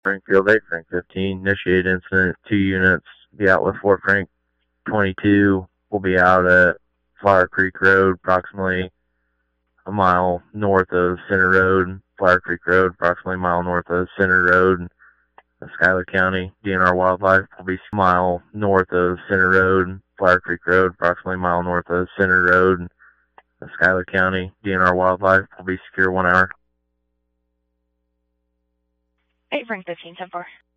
Springfield 8, Frank 15, initiate incident, 2 units, be out with Fort Frank 22, we'll be out at Flower Creek Road, approximately a mile north of Center Road, Flower Creek Road, approximately a mile north of Center Road, Schuyler County. DNR Wildlife will be a mile north of Center Road, Flower Creek Road, approximately a mile north of Center Road, Schuyler County. DNR Wildlife will be secure 1 hour. 8 Frank 15, 10-4.